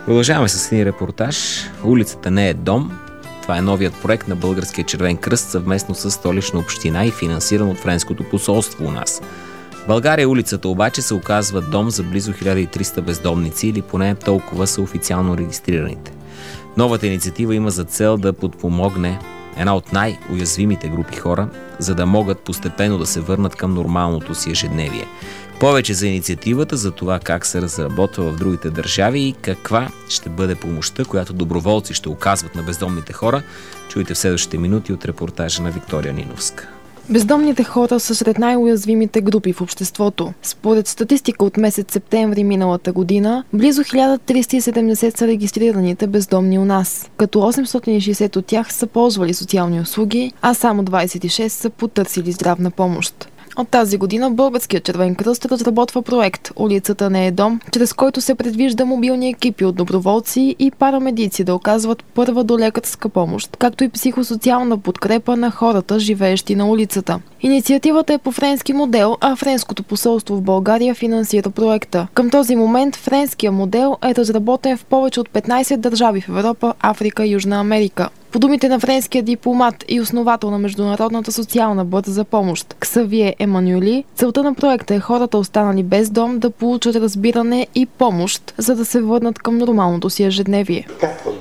Продължаваме с един репортаж. Улицата не е дом. Това е новият проект на Българския червен кръст съвместно с Столична община и финансиран от Френското посолство у нас. В България улицата обаче се оказва дом за близо 1300 бездомници, или поне толкова са официално регистрираните. Новата инициатива има за цел да подпомогне една от най-уязвимите групи хора, за да могат постепенно да се върнат към нормалното си ежедневие. Повече за инициативата, за това как се разработва в другите държави и каква ще бъде помощта, която доброволци ще оказват на бездомните хора, чуйте в следващите минути от репортажа на Виктория Ниновска. Бездомните хора са сред най-уязвимите групи в обществото. Според статистика от месец септември миналата година, близо 1370 са регистрираните бездомни у нас, като 860 от тях са ползвали социални услуги, а само 26 са потърсили здравна помощ. От тази година Българският червен кръст разработва проект "Улицата не е дом", чрез който се предвижда мобилни екипи от доброволци и парамедици да оказват първа долекарска помощ, както и психосоциална подкрепа на хората, живеещи на улицата. Инициативата е по френски модел, а Френското посолство в България финансира проекта. Към този момент френския модел е разработен в повече от 15 държави в Европа, Африка и Южна Америка. По думите на френския дипломат и основател на Международната социална бърза помощ Ксавие Емануели, целта на проекта е хората, останали без дом, да получат разбиране и помощ, за да се върнат към нормалното си ежедневие.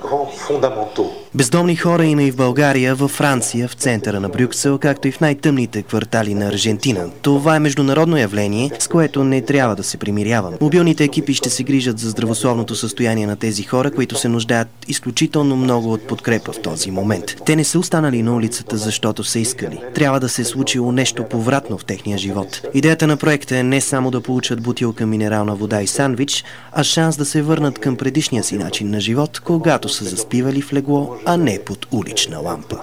Бездомни хора има и в България, във Франция, в центъра на Брюксел, както и в най-тъмните квартали на Аржентина. Това е международно явление, с което не трябва да се примиряваме. Мобилните екипи ще се грижат за здравословното състояние на тези хора, които се нуждаят изключително много от подкрепа в този момент. Те не са останали на улицата, защото са искали. Трябва да се е случило нещо повратно в техния живот. Идеята на проекта е не само да получат бутилка минерална вода и сандвич, а шанс да се върнат към предишния си начин на живот, когато са заспивали в легло, а не под улична лампа.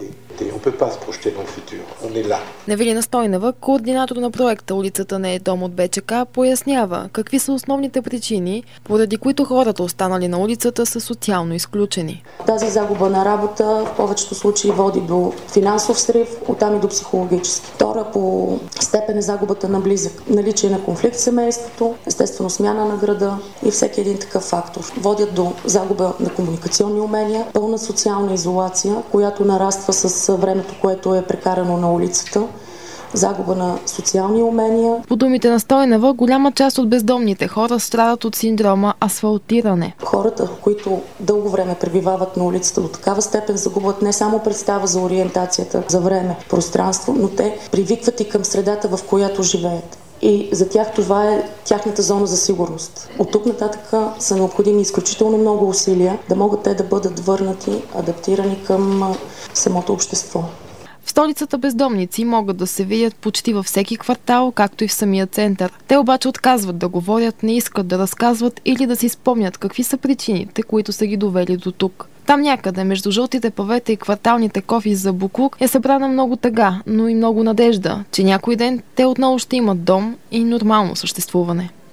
Невелина Стойнева, координатор на проекта "Улицата не е дом" от БЧК, пояснява какви са основните причини, поради които хората, останали на улицата, са социално изключени. Тази загуба на работа в повечето случаи води до финансов срив, оттам и до психологически. Втора по степен е загубата на близък, наличие на конфликт в семейството, естествено смяна на града и всеки един такъв фактор водят до загуба на комуникационни умения, пълна социална изолация, която нараства с времето, което е прекарано на улицата, загуба на социални умения. По думите на Стойнева, голяма част от бездомните хора страдат от синдрома асфалтиране. Хората, които дълго време пребивават на улицата, до такава степен загубват не само представа за ориентацията, за време, пространство, но те привикват и към средата, в която живеят. И за тях това е тяхната зона за сигурност. От тук нататък са необходими изключително много усилия да могат те да бъдат върнати, адаптирани към самото общество. В столицата бездомници могат да се видят почти във всеки квартал, както и в самия център. Те обаче отказват да говорят, не искат да разказват или да си спомнят какви са причините, които са ги довели до тук. Там някъде, между жълтите павета и кварталните кофи за буклук, е събрана много тъга, но и много надежда, че някой ден те отново ще имат дом и нормално съществуване.